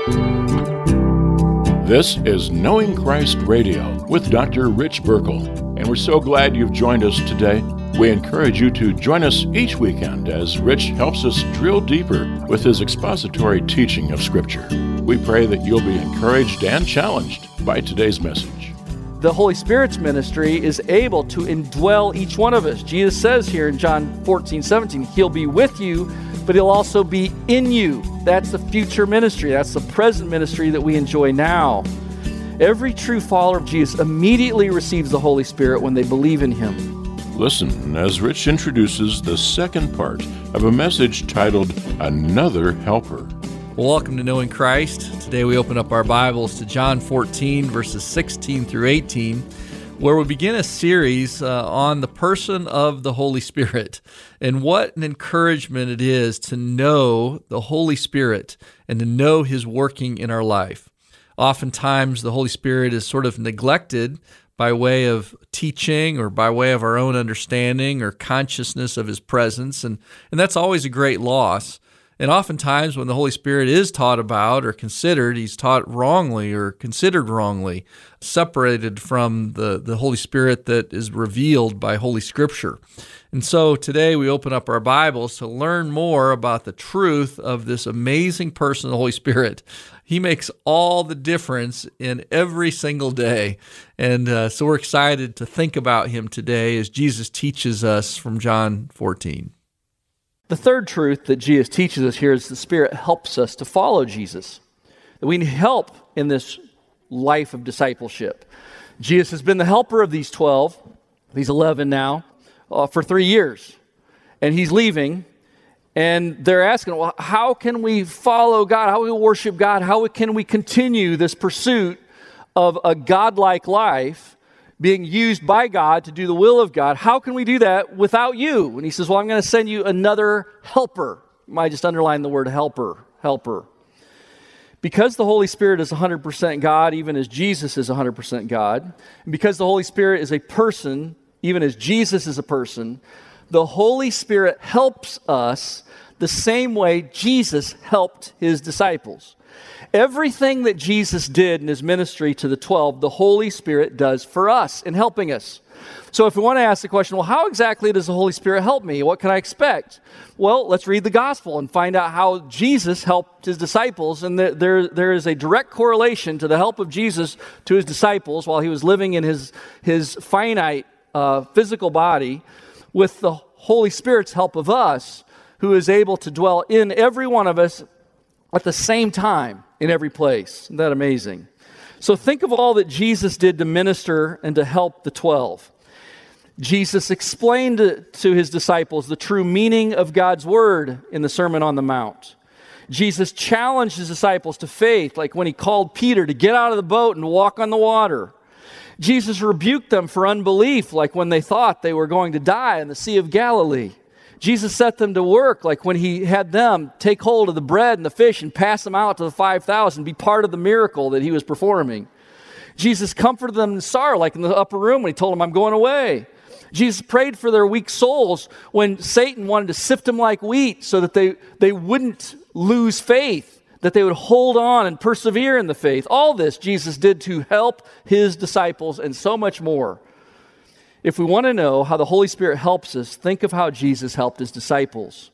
This is Knowing Christ Radio with Dr. Rich Burkle, and we're so glad you've joined us today. We encourage you to join us each weekend as Rich helps us drill deeper with his expository teaching of Scripture. We pray that you'll be encouraged and challenged by today's message. The Holy Spirit's ministry is able to indwell each one of us. Jesus says here in John 14:17, He'll be with you, but He'll also be in you. That's the future ministry. That's the present ministry that we enjoy now. Every true follower of Jesus immediately receives the Holy Spirit when they believe in Him. Listen as Rich introduces the second part of a message titled, Another Helper. Well, welcome to Knowing Christ. Today we open up our Bibles to John 14, verses 16 through 18, where we begin a series on the person of the Holy Spirit and what an encouragement it is to know the Holy Spirit and to know His working in our life. Oftentimes, the Holy Spirit is sort of neglected by way of teaching or by way of our own understanding or consciousness of His presence, and that's always a great loss. And oftentimes when the Holy Spirit is taught about or considered, He's taught wrongly or considered wrongly, separated from the Holy Spirit that is revealed by Holy Scripture. And so today we open up our Bibles to learn more about the truth of this amazing person, the Holy Spirit. He makes all the difference in every single day. And so we're excited to think about Him today as Jesus teaches us from John 14. The third truth that Jesus teaches us here is the Spirit helps us to follow Jesus. That we need help in this life of discipleship. Jesus has been the helper of these 12, these 11 now, for 3 years. And He's leaving, and they're asking, well, how can we follow God? How can we worship God? How can we continue this pursuit of a godlike life, being used by God to do the will of God? How can we do that without you? And He says, well, I'm going to send you another helper. You might just underline the word helper. Because the Holy Spirit is 100% God, even as Jesus is 100% God, and because the Holy Spirit is a person, even as Jesus is a person, the Holy Spirit helps us the same way Jesus helped His disciples. Everything that Jesus did in His ministry to the 12, the Holy Spirit does for us in helping us. So if we want to ask the question, well, how exactly does the Holy Spirit help me? What can I expect? Well, let's read the gospel and find out how Jesus helped His disciples. And there is a direct correlation to the help of Jesus to His disciples while He was living in His finite physical body with the Holy Spirit's help of us, who is able to dwell in every one of us at the same time in every place. Isn't that amazing? So think of all that Jesus did to minister and to help the 12. Jesus explained to His disciples the true meaning of God's Word in the Sermon on the Mount. Jesus challenged His disciples to faith, like when He called Peter to get out of the boat and walk on the water. Jesus rebuked them for unbelief, like when they thought they were going to die in the Sea of Galilee. Jesus set them to work, like when He had them take hold of the bread and the fish and pass them out to the 5,000, be part of the miracle that He was performing. Jesus comforted them in sorrow, like in the upper room when He told them, I'm going away. Jesus prayed for their weak souls when Satan wanted to sift them like wheat so that they wouldn't lose faith, that they would hold on and persevere in the faith. All this Jesus did to help His disciples and so much more. If we want to know how the Holy Spirit helps us, think of how Jesus helped His disciples.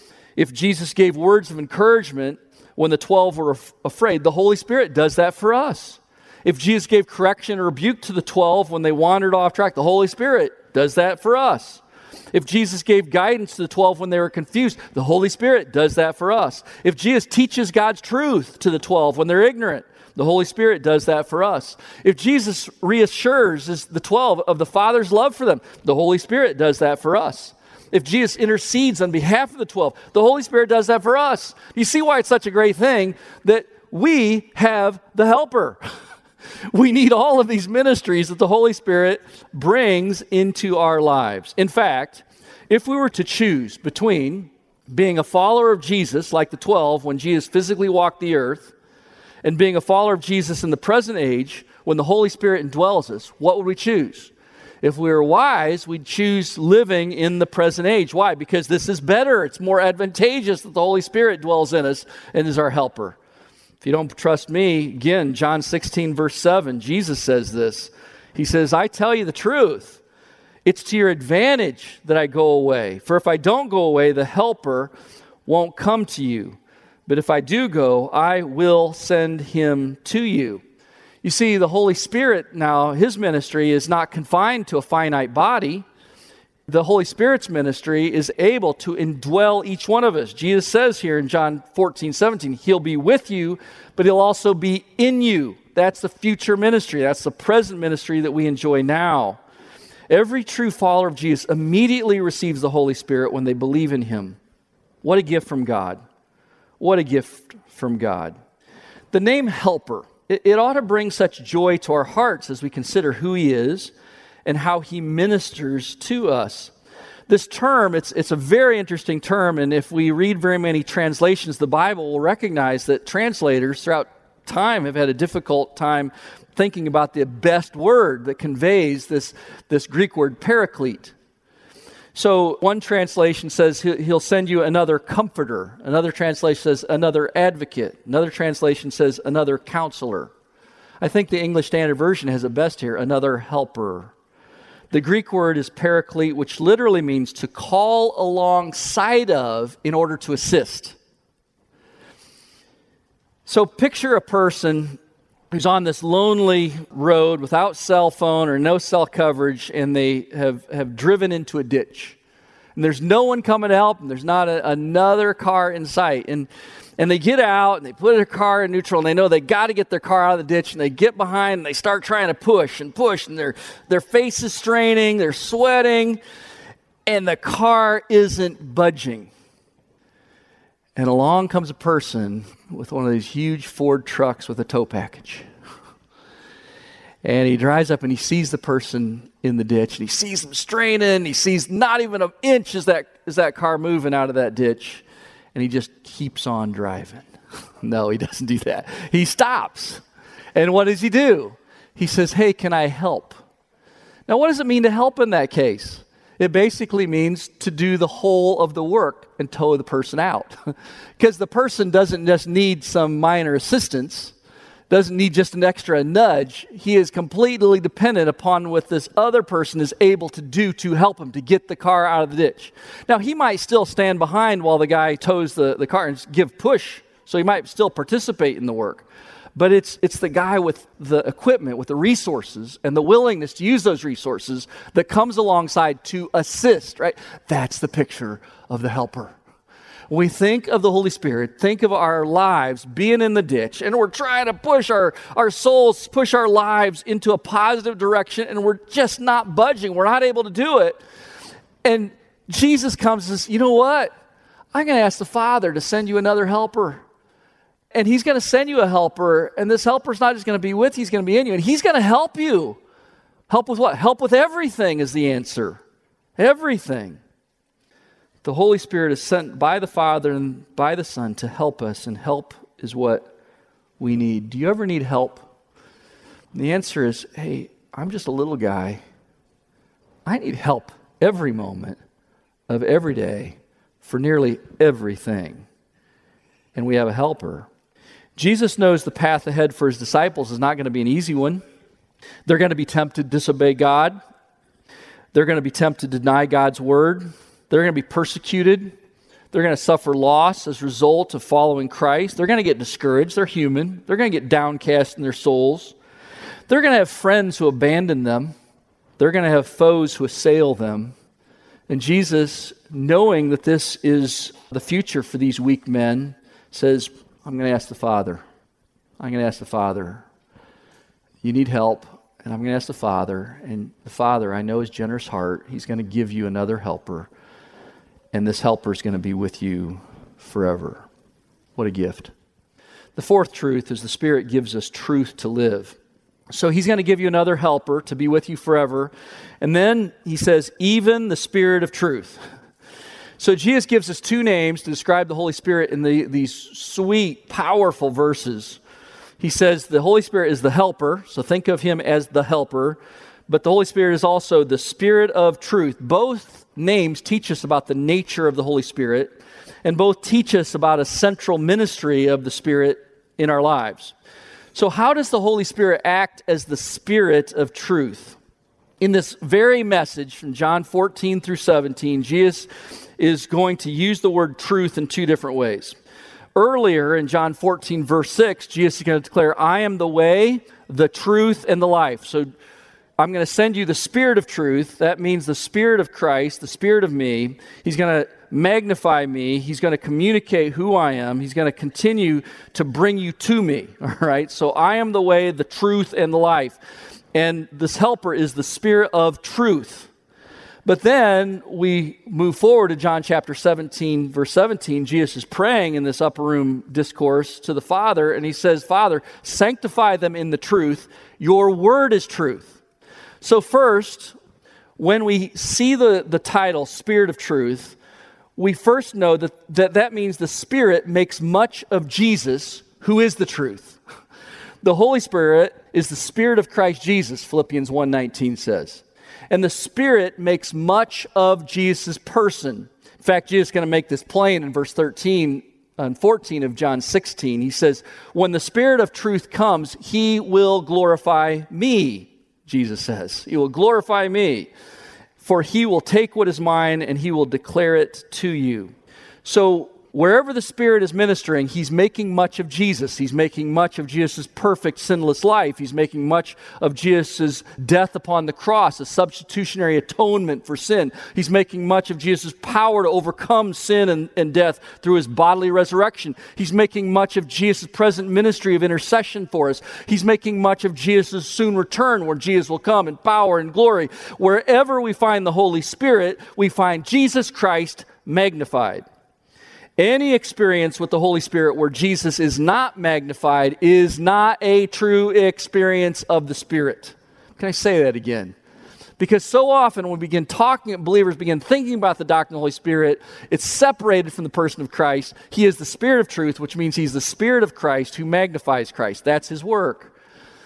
If Jesus gave words of encouragement when the 12 were afraid, the Holy Spirit does that for us. If Jesus gave correction or rebuke to the 12 when they wandered off track, the Holy Spirit does that for us. If Jesus gave guidance to the 12 when they were confused, the Holy Spirit does that for us. If Jesus teaches God's truth to the 12 when they're ignorant, the Holy Spirit does that for us. If Jesus reassures the 12 of the Father's love for them, the Holy Spirit does that for us. If Jesus intercedes on behalf of the 12, the Holy Spirit does that for us. You see why it's such a great thing that we have the helper. We need all of these ministries that the Holy Spirit brings into our lives. In fact, if we were to choose between being a follower of Jesus, like the 12 when Jesus physically walked the earth, and being a follower of Jesus in the present age when the Holy Spirit indwells us, what would we choose? If we were wise, we'd choose living in the present age. Why? Because this is better. It's more advantageous that the Holy Spirit dwells in us and is our helper. If you don't trust me, again, John 16, verse 7, Jesus says this. He says, I tell you the truth. It's to your advantage that I go away. For if I don't go away, the Helper won't come to you. But if I do go, I will send him to you. You see, the Holy Spirit now, his ministry is not confined to a finite body. The Holy Spirit's ministry is able to indwell each one of us. Jesus says here in John 14, 17, he'll be with you, but he'll also be in you. That's the future ministry. That's the present ministry that we enjoy now. Every true follower of Jesus immediately receives the Holy Spirit when they believe in him. What a gift from God. What a gift from God. The name Helper, it ought to bring such joy to our hearts as we consider who he is and how he ministers to us. This term, it's a very interesting term, and if we read very many translations of the Bible, we'll recognize that translators throughout time have had a difficult time thinking about the best word that conveys this Greek word paraclete. So one translation says he'll send you another comforter. Another translation says another advocate. Another translation says another counselor. I think the English Standard Version has it best here, another helper. The Greek word is paraclete, which literally means to call alongside of in order to assist. So picture a person who's on this lonely road without cell phone or no cell coverage, and they have driven into a ditch. And there's no one coming to help them. There's not another car in sight. And they get out, and they put their car in neutral, and they know they got to get their car out of the ditch, and they get behind, and they start trying to push, and their face is straining, they're sweating, and the car isn't budging. And along comes a person with one of these huge Ford trucks with a tow package. And he drives up and he sees the person in the ditch, and he sees them straining. He sees not even an inch is that car moving out of that ditch. And he just keeps on driving. No, he doesn't do that. He stops. And what does he do? He says, hey, can I help? Now, what does it mean to help in that case? It basically means to do the whole of the work and tow the person out. Because the person doesn't just need some minor assistance, doesn't need just an extra nudge. He is completely dependent upon what this other person is able to do to help him to get the car out of the ditch. Now, he might still stand behind while the guy tows the car and give push, so he might still participate in the work. But it's the guy with the equipment, with the resources, and the willingness to use those resources that comes alongside to assist, right? That's the picture of the helper. When we think of the Holy Spirit, think of our lives being in the ditch, and we're trying to push our souls, push our lives into a positive direction, and we're just not budging. We're not able to do it. And Jesus comes and says, you know what? I'm going to ask the Father to send you another helper. And he's going to send you a helper, and this helper's not just going to be with you, he's going to be in you, and he's going to help you. Help with what? Help with everything is the answer. Everything. The Holy Spirit is sent by the Father and by the Son to help us, and help is what we need. Do you ever need help? And the answer is, hey, I'm just a little guy. I need help every moment of every day for nearly everything. And we have a helper. Jesus knows the path ahead for his disciples is not going to be an easy one. They're going to be tempted to disobey God. They're going to be tempted to deny God's word. They're going to be persecuted. They're going to suffer loss as a result of following Christ. They're going to get discouraged. They're human. They're going to get downcast in their souls. They're going to have friends who abandon them. They're going to have foes who assail them. And Jesus, knowing that this is the future for these weak men, says, I'm going to ask the Father. I'm going to ask the Father. You need help, and I'm going to ask the Father. And the Father, I know his generous heart. He's going to give you another helper, and this helper is going to be with you forever. What a gift. The fourth truth is the Spirit gives us truth to live. So he's going to give you another helper to be with you forever. And then he says, even the Spirit of truth. So Jesus gives us two names to describe the Holy Spirit in these sweet, powerful verses. He says the Holy Spirit is the helper, so think of him as the helper, but the Holy Spirit is also the Spirit of truth. Both names teach us about the nature of the Holy Spirit, and both teach us about a central ministry of the Spirit in our lives. So how does the Holy Spirit act as the Spirit of truth? In this very message from John 14 through 17, Jesus is going to use the word truth in two different ways. Earlier in John 14, verse 6, Jesus is going to declare, I am the way, the truth, and the life. So I'm going to send you the Spirit of truth. That means the Spirit of Christ, the Spirit of me. He's going to magnify me. He's going to communicate who I am. He's going to continue to bring you to me. All right? So I am the way, the truth, and the life. And this helper is the Spirit of truth. But then we move forward to John chapter 17, verse 17. Jesus is praying in this upper room discourse to the Father, and he says, Father, sanctify them in the truth. Your word is truth. So first, when we see the title, Spirit of Truth, we first know that means the Spirit makes much of Jesus, who is the truth. The Holy Spirit is the Spirit of Christ Jesus, Philippians 1:19 says. And the Spirit makes much of Jesus' person. In fact, Jesus is going to make this plain in verse 13 and 14 of John 16. He says, when the Spirit of truth comes, he will glorify me, Jesus says. He will glorify me, for he will take what is mine and he will declare it to you. So wherever the Spirit is ministering, he's making much of Jesus. He's making much of Jesus' perfect, sinless life. He's making much of Jesus' death upon the cross, a substitutionary atonement for sin. He's making much of Jesus' power to overcome sin and death through his bodily resurrection. He's making much of Jesus' present ministry of intercession for us. He's making much of Jesus' soon return, where Jesus will come in power and glory. Wherever we find the Holy Spirit, we find Jesus Christ magnified. Any experience with the Holy Spirit where Jesus is not magnified is not a true experience of the Spirit. Can I say that again? Because so often when we begin talking, believers begin thinking about the doctrine of the Holy Spirit, it's separated from the person of Christ. He is the Spirit of truth, which means he's the Spirit of Christ who magnifies Christ. That's his work.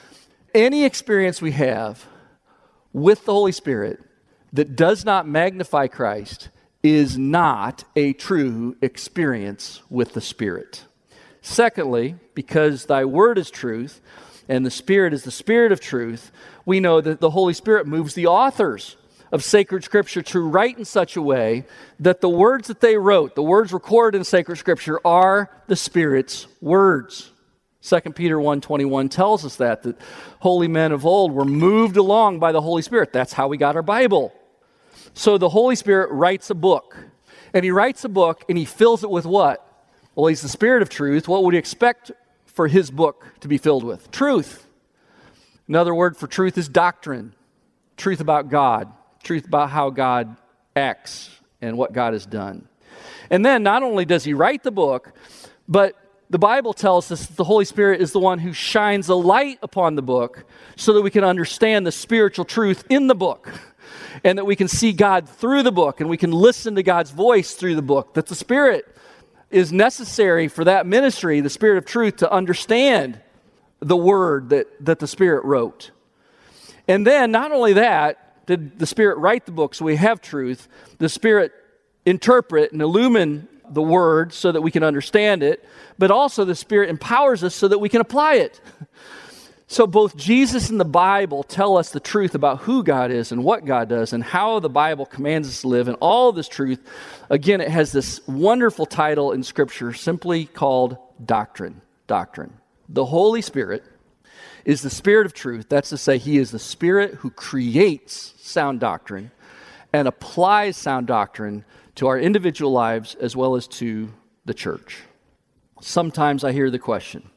Any experience we have with the Holy Spirit that does not magnify Christ is not a true experience with the Spirit. Secondly, because thy word is truth, and the Spirit is the Spirit of truth, we know that the Holy Spirit moves the authors of sacred Scripture to write in such a way that the words that they wrote, the words recorded in sacred Scripture, are the Spirit's words. 2 Peter 1:21 tells us that holy men of old were moved along by the Holy Spirit. That's how we got our Bible. So the Holy Spirit writes a book, and he writes a book, and he fills it with what? Well, he's the Spirit of truth. What would you expect for his book to be filled with? Truth. Another word for truth is doctrine. Truth about God. Truth about how God acts and what God has done. And then not only does he write the book, but the Bible tells us that the Holy Spirit is the one who shines a light upon the book so that we can understand the spiritual truth in the book. And that we can see God through the book, and we can listen to God's voice through the book. That the Spirit is necessary for that ministry, the Spirit of truth, to understand the word that the Spirit wrote. And then, not only that, did the Spirit write the book so we have truth, the Spirit interpret and illumine the word so that we can understand it, but also the Spirit empowers us so that we can apply it. So both Jesus and the Bible tell us the truth about who God is and what God does and how the Bible commands us to live. And all of this truth, again, it has this wonderful title in Scripture simply called doctrine. Doctrine. The Holy Spirit is the Spirit of truth. That's to say, he is the Spirit who creates sound doctrine and applies sound doctrine to our individual lives as well as to the church. Sometimes I hear the question,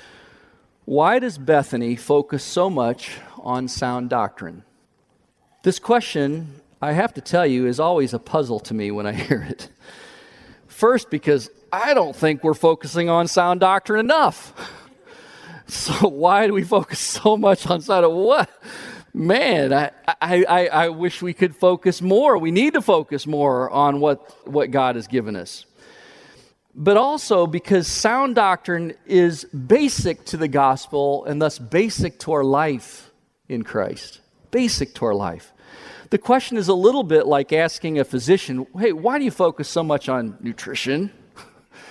why does Bethany focus so much on sound doctrine? This question, I have to tell you, is always a puzzle to me when I hear it. First, because I don't think we're focusing on sound doctrine enough. So why do we focus so much on sound doctrine? What? Man, I wish we could focus more. We need to focus more on what God has given us. But also because sound doctrine is basic to the gospel and thus basic to our life in Christ. Basic to our life. The question is a little bit like asking a physician, hey, why do you focus so much on nutrition?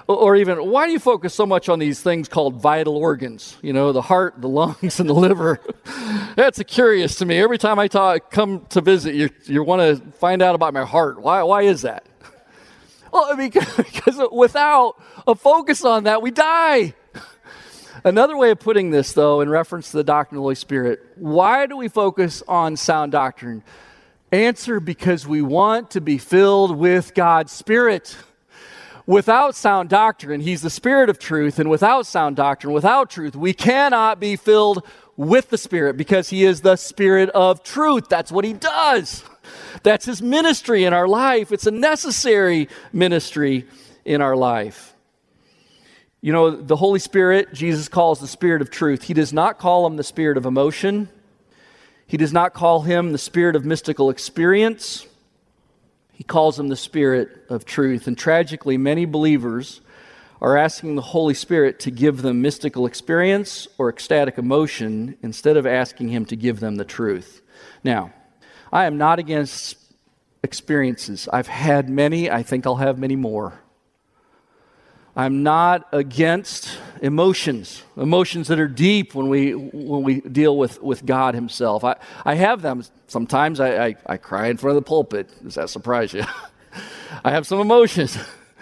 Or even, why do you focus so much on these things called vital organs? You know, the heart, the lungs, and the liver. That's curious to me. Every time I come to visit, you want to find out about my heart. Why is that? Well, because without a focus on that, we die. Another way of putting this, though, in reference to the doctrine of the Holy Spirit, why do we focus on sound doctrine? Answer, because we want to be filled with God's Spirit. Without sound doctrine, He's the Spirit of truth, and without sound doctrine, without truth, we cannot be filled with the Spirit because He is the Spirit of truth. That's what He does. That's His ministry in our life. It's a necessary ministry in our life. You know, the Holy Spirit, Jesus calls the Spirit of truth. He does not call Him the Spirit of emotion. He does not call Him the Spirit of mystical experience. He calls Him the Spirit of truth. And tragically, many believers are asking the Holy Spirit to give them mystical experience or ecstatic emotion instead of asking Him to give them the truth. Now, I am not against experiences. I've had many. I think I'll have many more. I'm not against emotions that are deep when we deal with God Himself. I have them sometimes. I cry in front of the pulpit. Does that surprise you? I have some emotions.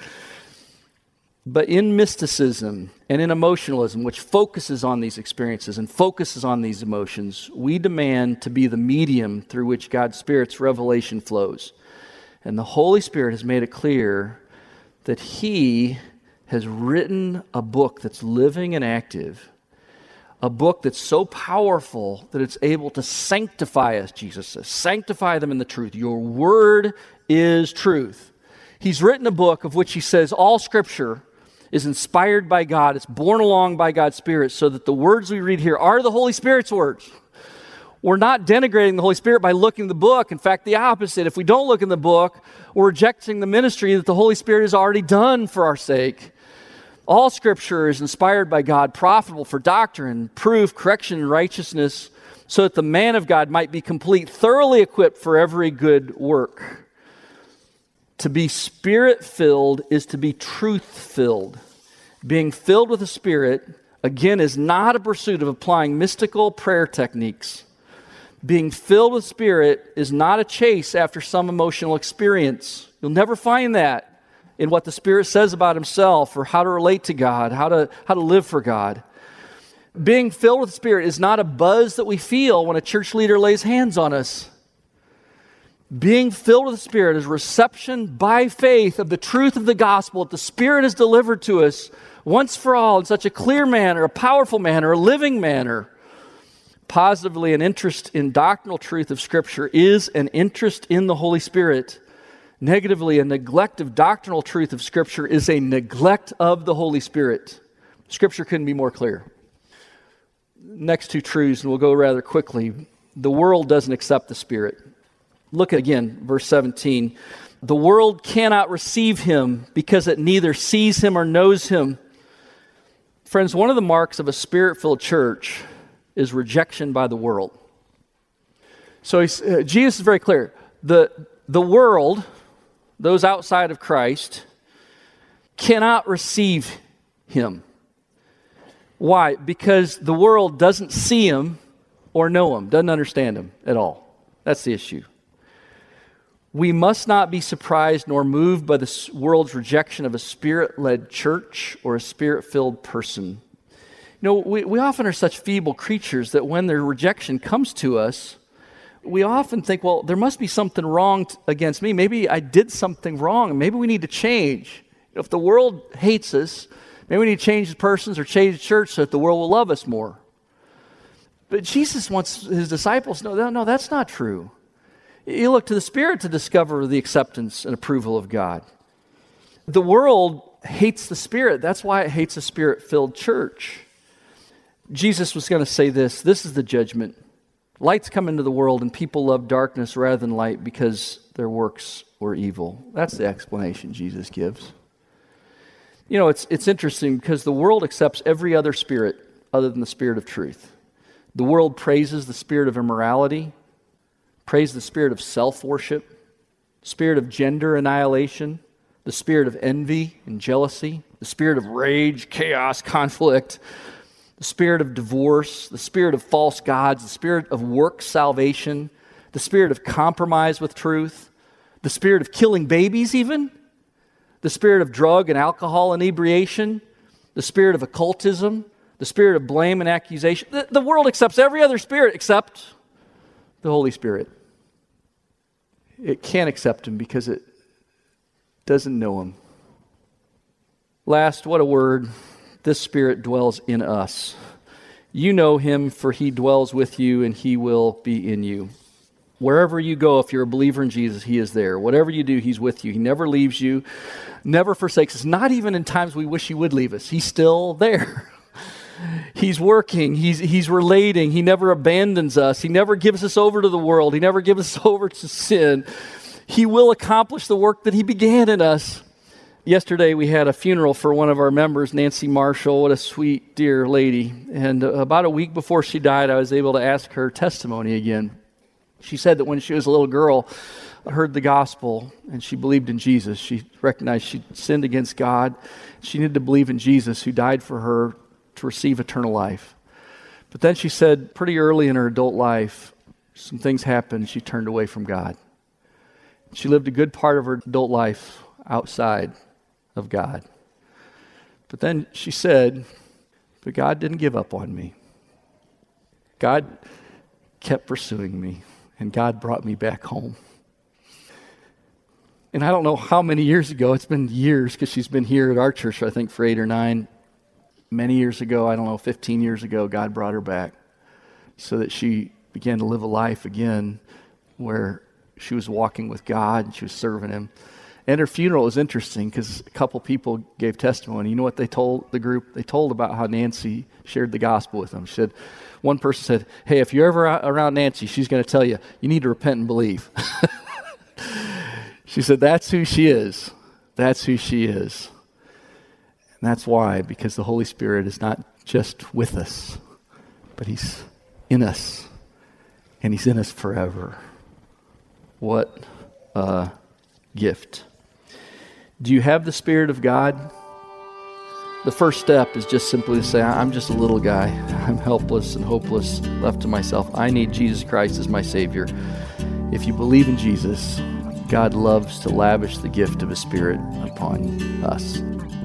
But in mysticism and in emotionalism, which focuses on these experiences and focuses on these emotions, we demand to be the medium through which God's Spirit's revelation flows. And the Holy Spirit has made it clear that He has written a book that's living and active, a book that's so powerful that it's able to sanctify us, Jesus says. Sanctify them in the truth. Your word is truth. He's written a book of which He says all Scripture is inspired by God. It's borne along by God's Spirit so that the words we read here are the Holy Spirit's words. We're not denigrating the Holy Spirit by looking in the book. In fact, the opposite. If we don't look in the book, we're rejecting the ministry that the Holy Spirit has already done for our sake. All Scripture is inspired by God, profitable for doctrine, proof, correction, and righteousness, so that the man of God might be complete, thoroughly equipped for every good work. To be Spirit-filled is to be truth-filled. Being filled with the Spirit, again, is not a pursuit of applying mystical prayer techniques. Being filled with Spirit is not a chase after some emotional experience. You'll never find that in what the Spirit says about Himself or how to relate to God, how to live for God. Being filled with the Spirit is not a buzz that we feel when a church leader lays hands on us. Being filled with the Spirit is reception by faith of the truth of the gospel that the Spirit has delivered to us once for all in such a clear manner, a powerful manner, a living manner. Positively, an interest in doctrinal truth of Scripture is an interest in the Holy Spirit. Negatively, a neglect of doctrinal truth of Scripture is a neglect of the Holy Spirit. Scripture couldn't be more clear. Next two truths, and we'll go rather quickly. The world doesn't accept the Spirit. Look again, verse 17. The world cannot receive Him because it neither sees Him or knows Him. Friends, one of the marks of a Spirit-filled church is rejection by the world. So Jesus is very clear. The world, those outside of Christ, cannot receive Him. Why? Because the world doesn't see Him or know Him, doesn't understand Him at all. That's the issue. We must not be surprised nor moved by the world's rejection of a Spirit-led church or a Spirit-filled person. You know, we often are such feeble creatures that when their rejection comes to us, we often think, well, there must be something wrong against me. Maybe I did something wrong. Maybe we need to change. If the world hates us, maybe we need to change the persons or change the church so that the world will love us more. But Jesus wants His disciples to know, no, that's not true. You look to the Spirit to discover the acceptance and approval of God. The world hates the Spirit. That's why it hates a Spirit-filled church. Jesus was going to say this is the judgment. Light's come into the world and people love darkness rather than light because their works were evil. That's the explanation Jesus gives. You know, it's interesting because the world accepts every other spirit other than the Spirit of truth. The world praises the spirit of immorality, praise the spirit of self-worship, spirit of gender annihilation, the spirit of envy and jealousy, the spirit of rage, chaos, conflict, the spirit of divorce, the spirit of false gods, the spirit of work salvation, the spirit of compromise with truth, the spirit of killing babies even, the spirit of drug and alcohol inebriation, the spirit of occultism, the spirit of blame and accusation. The world accepts every other spirit except the Holy Spirit. It can't accept him because it doesn't know him. Last, what a word. This Spirit dwells in us. You know him, for he dwells with you and he will be in you. Wherever you go, if you're a believer in Jesus, he is there. Whatever you do, he's with you. He never leaves you, never forsakes us, not even in times we wish he would leave us. He's still there. He's working. He's relating. He never abandons us. He never gives us over to the world. He never gives us over to sin. He will accomplish the work that he began in us. Yesterday, we had a funeral for one of our members, Nancy Marshall. What a sweet, dear lady. And about a week before she died, I was able to ask her testimony again. She said that when she was a little girl, heard the gospel, and she believed in Jesus. She recognized she'd sinned against God. She needed to believe in Jesus, who died for her to receive eternal life. But then she said pretty early in her adult life, some things happened. She turned away from God. She lived a good part of her adult life outside of God. But then she said, but God didn't give up on me. God kept pursuing me, and God brought me back home. And I don't know how many years ago, it's been years because she's been here at our church, I think, for 8 or 9. Many years ago, I don't know, 15 years ago, God brought her back so that she began to live a life again where she was walking with God and she was serving him. And her funeral was interesting because a couple people gave testimony. You know what they told the group? They told about how Nancy shared the gospel with them. She said, one person said, hey, if you're ever around Nancy, she's going to tell you, you need to repent and believe. She said, that's who she is. That's who she is. And that's why, because the Holy Spirit is not just with us, but he's in us, and he's in us forever. What a gift. Do you have the Spirit of God? The first step is just simply to say, I'm just a little guy. I'm helpless and hopeless, left to myself. I need Jesus Christ as my Savior. If you believe in Jesus, God loves to lavish the gift of his Spirit upon us.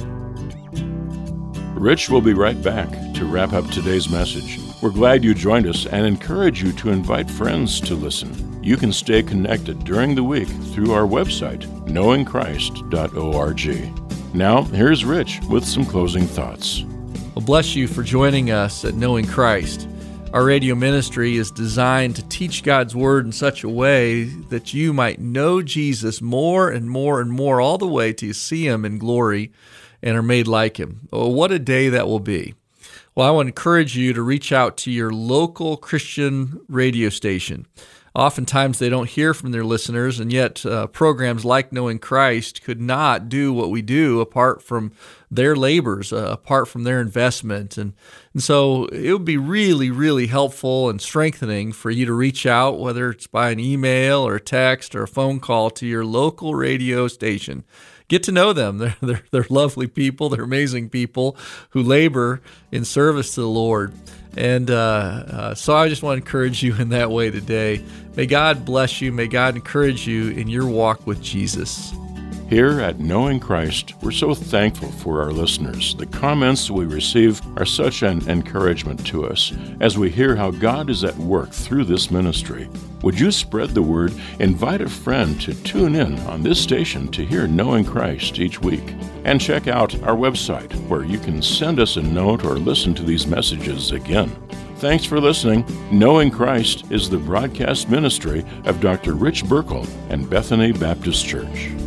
Rich will be right back to wrap up today's message. We're glad you joined us and encourage you to invite friends to listen. You can stay connected during the week through our website, knowingchrist.org. Now, here's Rich with some closing thoughts. Well, bless you for joining us at Knowing Christ. Our radio ministry is designed to teach God's Word in such a way that you might know Jesus more and more and more, all the way to see him in glory and are made like him. Oh, what a day that will be. Well, I want to encourage you to reach out to your local Christian radio station. Oftentimes they don't hear from their listeners, and yet programs like Knowing Christ could not do what we do apart from their labors, apart from their investment. And so it would be really, really helpful and strengthening for you to reach out, whether it's by an email or a text or a phone call, to your local radio station. Get to know them. They're lovely people. They're amazing people who labor in service to the Lord. And so I just want to encourage you in that way today. May God bless you. May God encourage you in your walk with Jesus. Here at Knowing Christ, we're so thankful for our listeners. The comments we receive are such an encouragement to us as we hear how God is at work through this ministry. Would you spread the word? Invite a friend to tune in on this station to hear Knowing Christ each week. And check out our website where you can send us a note or listen to these messages again. Thanks for listening. Knowing Christ is the broadcast ministry of Dr. Rich Burkle and Bethany Baptist Church.